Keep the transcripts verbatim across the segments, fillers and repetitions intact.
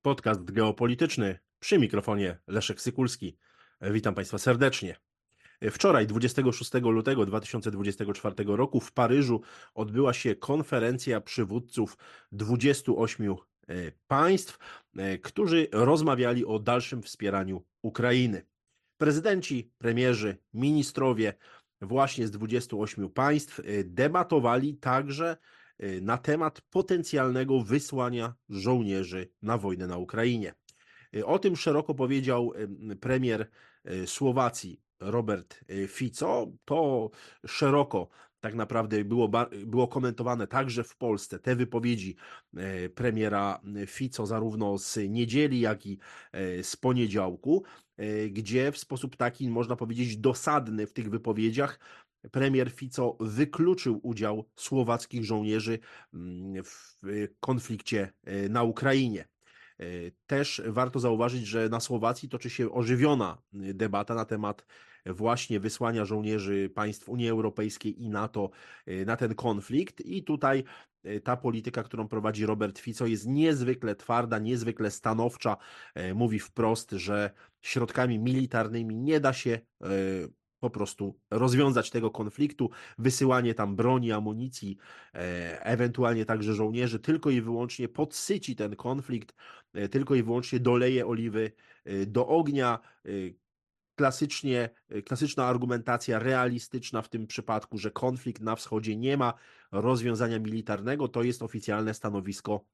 Podcast geopolityczny przy mikrofonie Leszek Sykulski. Witam Państwa serdecznie. Wczoraj, dwudziestego szóstego lutego dwa tysiące dwudziestego czwartego roku w Paryżu odbyła się konferencja przywódców dwudziestu ośmiu e, państw, e, którzy rozmawiali o dalszym wspieraniu Ukrainy. Prezydenci, premierzy, ministrowie właśnie z dwudziestu ośmiu państw e, debatowali także e, na temat potencjalnego wysłania żołnierzy na wojnę na Ukrainie. E, O tym szeroko powiedział e, premier e, Słowacji Robert e, Fico. To szeroko tak naprawdę było, ba- było komentowane także w Polsce. Te wypowiedzi e, premiera Fico zarówno z niedzieli, jak i e, z poniedziałku, e, gdzie w sposób taki, można powiedzieć, dosadny w tych wypowiedziach premier Fico wykluczył udział słowackich żołnierzy mm, w konflikcie e, na Ukrainie. E, Też warto zauważyć, że na Słowacji toczy się ożywiona debata na temat właśnie wysłania żołnierzy państw Unii Europejskiej i NATO e, na ten konflikt. I tutaj e, ta polityka, którą prowadzi Robert Fico, jest niezwykle twarda, niezwykle stanowcza. E, Mówi wprost, że środkami militarnymi nie da się e, po prostu rozwiązać tego konfliktu. Wysyłanie tam broni, amunicji, e, ewentualnie także żołnierzy, tylko i wyłącznie podsyci ten konflikt, e, tylko i wyłącznie doleje oliwy e, do ognia. E, Klasycznie, e, klasyczna argumentacja realistyczna w tym przypadku, że konflikt na wschodzie nie ma rozwiązania militarnego, to jest oficjalne stanowisko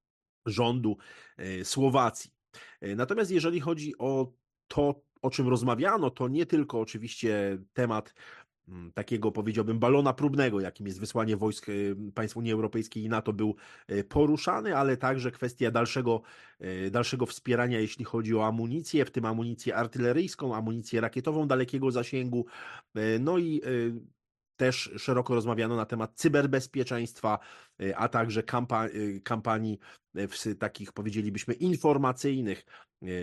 rządu e, Słowacji. E, Natomiast jeżeli chodzi o to, o czym rozmawiano, to nie tylko oczywiście temat mm, takiego, powiedziałbym, balona próbnego, jakim jest wysłanie wojsk e, państw Unii Europejskiej i NATO, był e, poruszany, ale także kwestia dalszego, e, dalszego wspierania, jeśli chodzi o amunicję, w tym amunicję artyleryjską, amunicję rakietową dalekiego zasięgu, e, no i e, też szeroko rozmawiano na temat cyberbezpieczeństwa, e, a także kampa e, kampanii e, w s- takich, powiedzielibyśmy, informacyjnych e,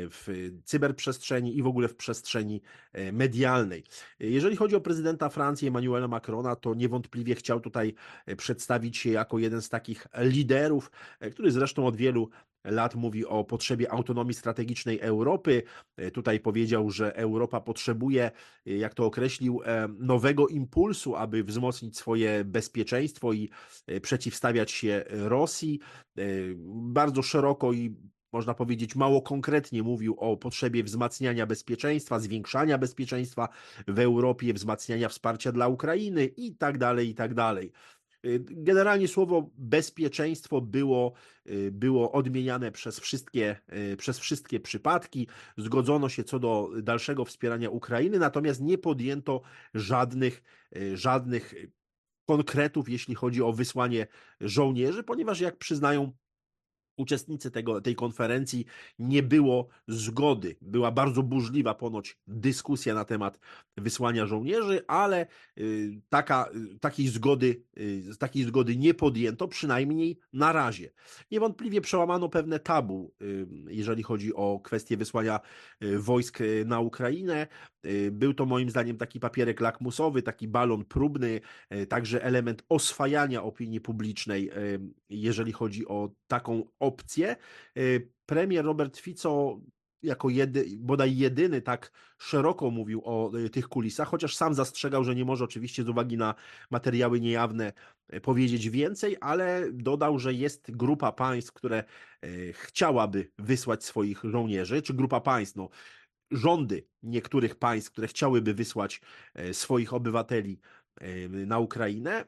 w cyberprzestrzeni i w ogóle w przestrzeni e, medialnej. E, Jeżeli chodzi o prezydenta Francji Emmanuela Macrona, to niewątpliwie chciał tutaj e, przedstawić się jako jeden z takich liderów, e, który zresztą od wielu lat mówi o potrzebie autonomii strategicznej Europy. E, Tutaj powiedział, że Europa potrzebuje, e, jak to określił, e, nowego impulsu, aby wzmocnić swoje bezpieczeństwo i e, przeciwstawiać się Rosji. E, Bardzo szeroko i można powiedzieć mało konkretnie mówił o potrzebie wzmacniania bezpieczeństwa, zwiększania bezpieczeństwa w Europie, wzmacniania wsparcia dla Ukrainy i tak dalej, i tak dalej. Generalnie słowo bezpieczeństwo było, było odmieniane przez wszystkie, przez wszystkie przypadki. Zgodzono się co do dalszego wspierania Ukrainy, natomiast nie podjęto żadnych, żadnych konkretów, jeśli chodzi o wysłanie żołnierzy, ponieważ jak przyznają uczestnicy tego, tej konferencji, nie było zgody. Była bardzo burzliwa ponoć dyskusja na temat wysłania żołnierzy, ale y, taka, y, takiej zgody, y, takiej zgody nie podjęto, przynajmniej na razie. Niewątpliwie przełamano pewne tabu, y, jeżeli chodzi o kwestię wysłania y, wojsk y, na Ukrainę. Y, Był to moim zdaniem taki papierek lakmusowy, taki balon próbny, y, także element oswajania opinii publicznej, y, jeżeli chodzi o taką opcję. Y, Premier Robert Fico jako jedy, bodaj jedyny tak szeroko mówił o y, tych kulisach, chociaż sam zastrzegał, że nie może oczywiście z uwagi na materiały niejawne y, powiedzieć więcej, ale dodał, że jest grupa państw, które y, chciałaby wysłać swoich żołnierzy, czy grupa państw, no, rządy niektórych państw, które chciałyby wysłać e, swoich obywateli e, na Ukrainę,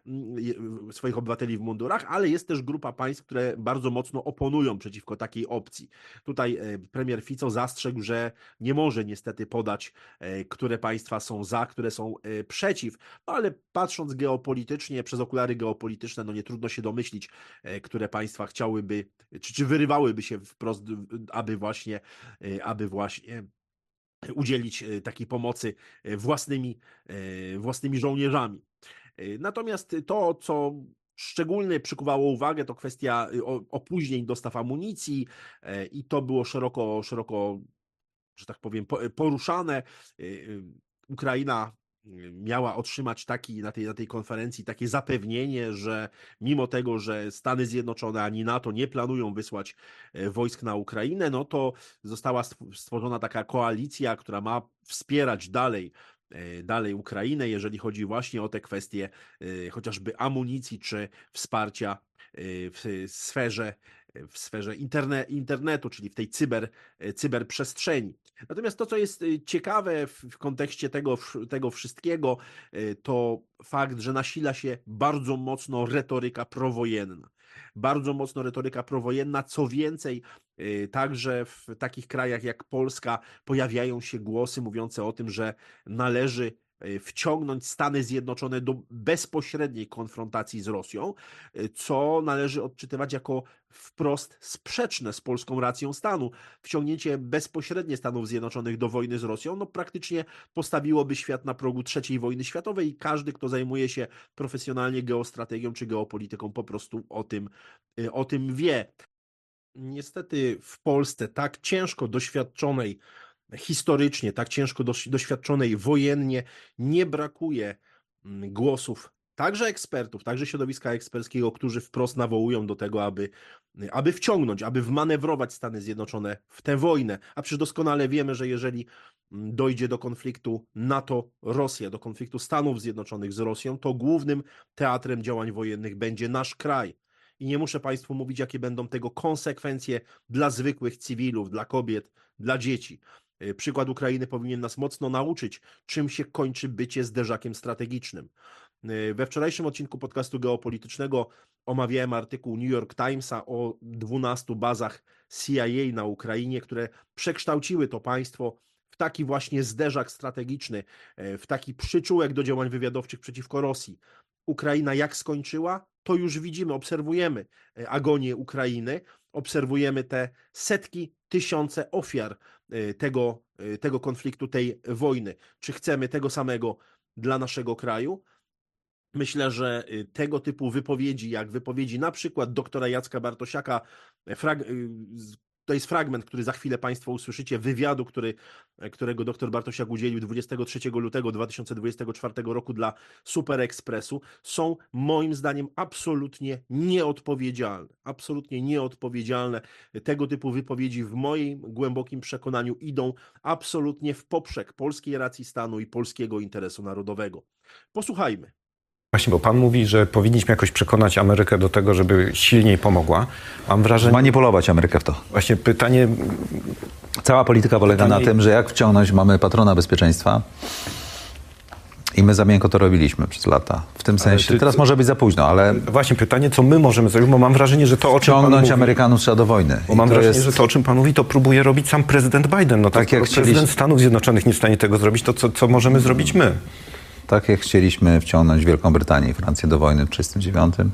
m, swoich obywateli w mundurach, ale jest też grupa państw, które bardzo mocno oponują przeciwko takiej opcji. Tutaj e, premier Fico zastrzegł, że nie może niestety podać, e, które państwa są za, które są e, przeciw, no ale patrząc geopolitycznie, przez okulary geopolityczne, no nie trudno się domyślić, e, które państwa chciałyby, czy, czy wyrywałyby się wprost, aby właśnie, e, aby właśnie udzielić e, takiej pomocy e, własnymi, e, własnymi żołnierzami. E, Natomiast to, co szczególnie przykuwało uwagę, to kwestia e, o- opóźnień dostaw amunicji e, i to było szeroko, szeroko, że tak powiem, po- poruszane. E, e, Ukraina miała otrzymać taki, na tej, na tej konferencji takie zapewnienie, że mimo tego, że Stany Zjednoczone ani NATO nie planują wysłać wojsk na Ukrainę, no to została stworzona taka koalicja, która ma wspierać dalej dalej Ukrainę, jeżeli chodzi właśnie o te kwestie chociażby amunicji czy wsparcia w sferze, w sferze interne, internetu, czyli w tej cyber, cyberprzestrzeni. Natomiast to, co jest ciekawe w, w kontekście tego, tego wszystkiego, to fakt, że nasila się bardzo mocno retoryka prowojenna. Bardzo mocno retoryka prowojenna, co więcej, także w takich krajach jak Polska pojawiają się głosy mówiące o tym, że należy wciągnąć Stany Zjednoczone do bezpośredniej konfrontacji z Rosją, co należy odczytywać jako wprost sprzeczne z polską racją stanu. Wciągnięcie bezpośrednie Stanów Zjednoczonych do wojny z Rosją, no praktycznie postawiłoby świat na progu trzeciej wojny światowej i każdy, kto zajmuje się profesjonalnie geostrategią czy geopolityką, po prostu o tym, o tym wie. Niestety w Polsce, tak ciężko doświadczonej historycznie, tak ciężko doświadczonej wojennie, nie brakuje głosów także ekspertów, także środowiska eksperckiego, którzy wprost nawołują do tego, aby, aby wciągnąć, aby wmanewrować Stany Zjednoczone w tę wojnę. A przecież doskonale wiemy, że jeżeli dojdzie do konfliktu NATO-Rosja, do konfliktu Stanów Zjednoczonych z Rosją, to głównym teatrem działań wojennych będzie nasz kraj. I nie muszę Państwu mówić, jakie będą tego konsekwencje dla zwykłych cywilów, dla kobiet, dla dzieci. Przykład Ukrainy powinien nas mocno nauczyć, czym się kończy bycie zderzakiem strategicznym. We wczorajszym odcinku podcastu geopolitycznego omawiałem artykuł New York Timesa o dwunastu bazach C I A na Ukrainie, które przekształciły to państwo w taki właśnie zderzak strategiczny, w taki przyczółek do działań wywiadowczych przeciwko Rosji. Ukraina jak skończyła, to już widzimy, obserwujemy agonię Ukrainy, obserwujemy te setki, tysiące ofiar tego, tego konfliktu, tej wojny. Czy chcemy tego samego dla naszego kraju? Myślę, że tego typu wypowiedzi, jak wypowiedzi na przykład doktora Jacka Bartosiaka, frag... to jest fragment, który za chwilę Państwo usłyszycie, wywiadu, który, którego doktor Bartosiak udzielił dwudziestego trzeciego lutego dwa tysiące dwudziestego czwartego roku dla Super Expressu, są moim zdaniem absolutnie nieodpowiedzialne. Absolutnie nieodpowiedzialne. Tego typu wypowiedzi w moim głębokim przekonaniu idą absolutnie w poprzek polskiej racji stanu i polskiego interesu narodowego. Posłuchajmy. Właśnie, bo pan mówi, że powinniśmy jakoś przekonać Amerykę do tego, żeby silniej pomogła. Mam wrażenie... Manipulować Amerykę w to. Właśnie pytanie... Cała polityka polega pytanie... na tym, że jak wciągnąć, mamy patrona bezpieczeństwa i my za miękko to robiliśmy przez lata. W tym sensie, ty... teraz może być za późno, ale... Właśnie pytanie, co my możemy zrobić, bo mam wrażenie, że to, o czym pan Wciągnąć mówi... Amerykanów trzeba do wojny. Bo mam wrażenie, jest... że to, o czym pan mówi, to próbuje robić sam prezydent Biden. No to tak jak prezydent chcieliśmy... Stanów Zjednoczonych nie jest w stanie tego zrobić, to co, co możemy hmm. zrobić my? Tak jak chcieliśmy wciągnąć Wielką Brytanię i Francję do wojny w tysiąc dziewięćset trzydziestym dziewiątym,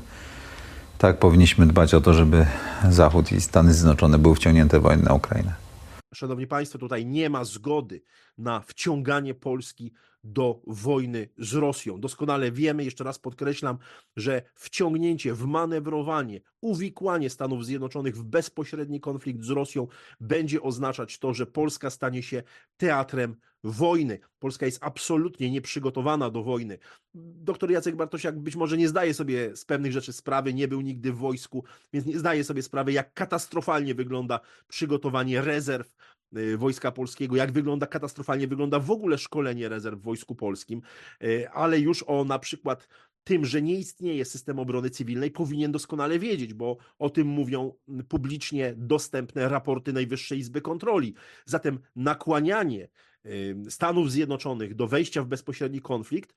tak powinniśmy dbać o to, żeby Zachód i Stany Zjednoczone były wciągnięte w wojnę na Ukrainę. Szanowni Państwo, tutaj nie ma zgody na wciąganie Polski do wojny z Rosją. Doskonale wiemy, jeszcze raz podkreślam, że wciągnięcie, wmanewrowanie, uwikłanie Stanów Zjednoczonych w bezpośredni konflikt z Rosją będzie oznaczać to, że Polska stanie się teatrem wojny. Polska jest absolutnie nieprzygotowana do wojny. Doktor Jacek Bartosiak być może nie zdaje sobie z pewnych rzeczy sprawy, nie był nigdy w wojsku, więc nie zdaje sobie sprawy, jak katastrofalnie wygląda przygotowanie rezerw Wojska Polskiego, jak wygląda, katastrofalnie wygląda w ogóle szkolenie rezerw w Wojsku Polskim, ale już o na przykład tym, że nie istnieje system obrony cywilnej, powinien doskonale wiedzieć, bo o tym mówią publicznie dostępne raporty Najwyższej Izby Kontroli. Zatem nakłanianie Stanów Zjednoczonych do wejścia w bezpośredni konflikt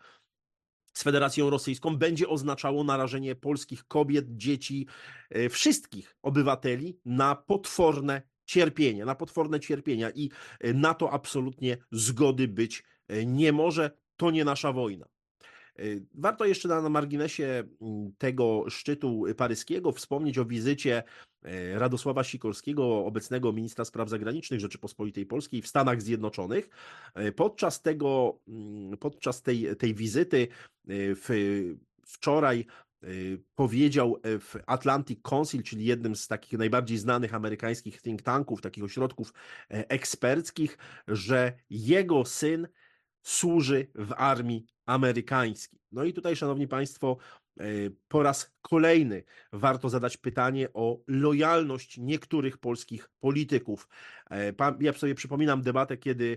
z Federacją Rosyjską będzie oznaczało narażenie polskich kobiet, dzieci, wszystkich obywateli na potworne cierpienia, na potworne cierpienia i na to absolutnie zgody być nie może. To nie nasza wojna. Warto jeszcze na, na marginesie tego szczytu paryskiego wspomnieć o wizycie Radosława Sikorskiego, obecnego ministra spraw zagranicznych Rzeczypospolitej Polskiej w Stanach Zjednoczonych. Podczas tego, podczas tej, tej wizyty w, wczoraj powiedział w Atlantic Council, czyli jednym z takich najbardziej znanych amerykańskich think tanków, takich ośrodków eksperckich, że jego syn służy w armii amerykańskiej. No i tutaj, szanowni państwo, po raz kolejny warto zadać pytanie o lojalność niektórych polskich polityków. Ja sobie przypominam debatę, kiedy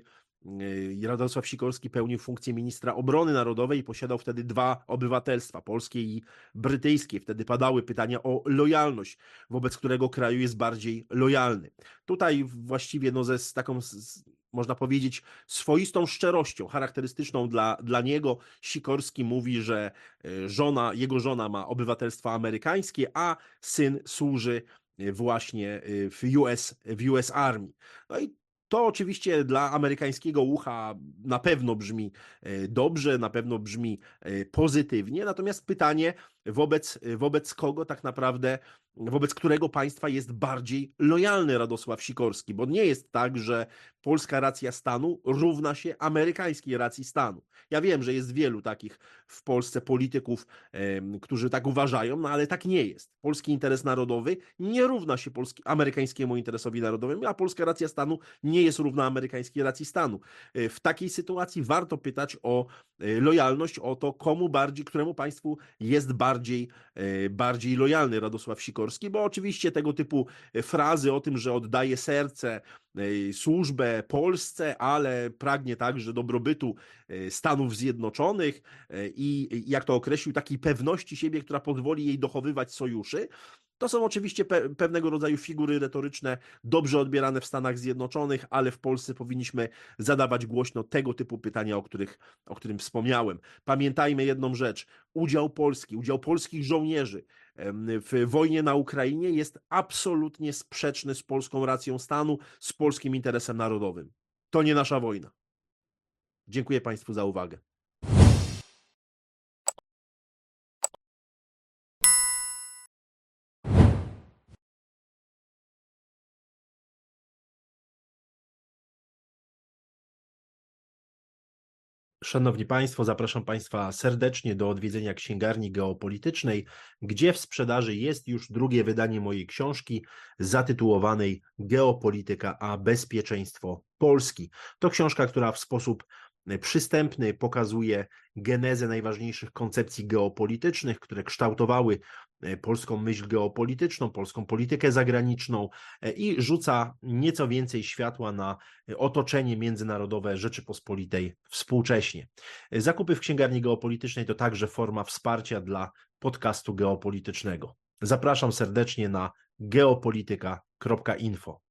Radosław Sikorski pełnił funkcję ministra obrony narodowej i posiadał wtedy dwa obywatelstwa, polskie i brytyjskie. Wtedy padały pytania o lojalność, wobec którego kraju jest bardziej lojalny. Tutaj właściwie no ze z taką, z, można powiedzieć, swoistą szczerością, charakterystyczną dla, dla niego, Sikorski mówi, że żona, jego żona ma obywatelstwo amerykańskie, a syn służy właśnie w U S, w U S Army. No i to oczywiście dla amerykańskiego ucha na pewno brzmi dobrze, na pewno brzmi pozytywnie, natomiast pytanie, wobec, wobec kogo tak naprawdę, wobec którego państwa jest bardziej lojalny Radosław Sikorski, bo nie jest tak, że polska racja stanu równa się amerykańskiej racji stanu. Ja wiem, że jest wielu takich w Polsce polityków, którzy tak uważają, no ale tak nie jest. Polski interes narodowy nie równa się polski, amerykańskiemu interesowi narodowemu, a polska racja stanu nie jest równa amerykańskiej racji stanu. W takiej sytuacji warto pytać o lojalność, o to, komu bardziej, któremu państwu jest bardziej, bardziej lojalny Radosław Sikorski, bo oczywiście tego typu frazy o tym, że oddaje serce, służbę Polsce, ale pragnie także dobrobytu Stanów Zjednoczonych i, jak to określił, takiej pewności siebie, która pozwoli jej dochowywać sojuszy. To są oczywiście pe pewnego rodzaju figury retoryczne, dobrze odbierane w Stanach Zjednoczonych, ale w Polsce powinniśmy zadawać głośno tego typu pytania, o których, o którym wspomniałem. Pamiętajmy jedną rzecz. Udział Polski, udział polskich żołnierzy w wojnie na Ukrainie jest absolutnie sprzeczny z polską racją stanu, z polskim interesem narodowym. To nie nasza wojna. Dziękuję Państwu za uwagę. Szanowni Państwo, zapraszam Państwa serdecznie do odwiedzenia księgarni geopolitycznej, gdzie w sprzedaży jest już drugie wydanie mojej książki zatytułowanej Geopolityka a bezpieczeństwo Polski. To książka, która w sposób przystępny pokazuje genezę najważniejszych koncepcji geopolitycznych, które kształtowały polską myśl geopolityczną, polską politykę zagraniczną i rzuca nieco więcej światła na otoczenie międzynarodowe Rzeczypospolitej współcześnie. Zakupy w księgarni geopolitycznej to także forma wsparcia dla podcastu geopolitycznego. Zapraszam serdecznie na geopolityka kropka info.